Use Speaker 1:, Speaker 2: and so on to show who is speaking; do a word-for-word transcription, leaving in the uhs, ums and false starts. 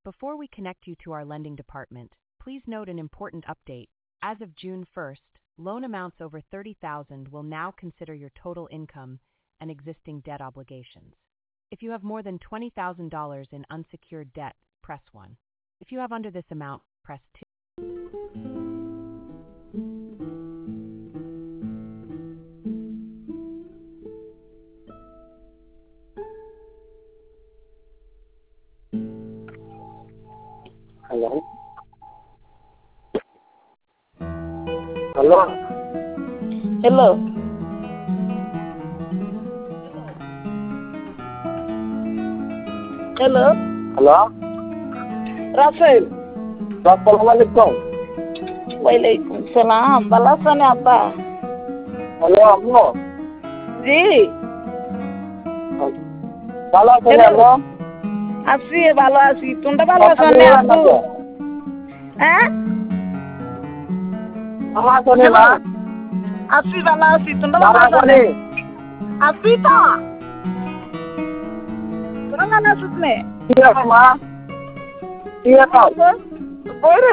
Speaker 1: Before we connect you to our lending department, please note an important update. As of June first, loan amounts over thirty thousand dollars will now consider your total income and existing debt obligations. If you have more than twenty thousand dollars in unsecured debt, press one. If you have under this amount, press two.
Speaker 2: Hello? Hello?
Speaker 3: Hello. Hello.
Speaker 2: Hello?
Speaker 3: Rafael.
Speaker 2: Assalamualaikum.
Speaker 3: Waalaikumsalam. Balasan apa?
Speaker 2: Hello, Amno.
Speaker 3: Ji
Speaker 2: Bala sene
Speaker 3: Hello.
Speaker 2: Amno.
Speaker 3: আসি ভালো আছি তোমরা ভালো আছো না আপু হ্যাঁ
Speaker 2: Ama sene ma.
Speaker 3: আসি ভালো আছি তোমরা ভালো
Speaker 2: Bala
Speaker 3: আছো
Speaker 2: sene.
Speaker 3: আসি তো তোমরা ভালো আছো না
Speaker 2: Iya ma. Iya tau.
Speaker 3: বইরে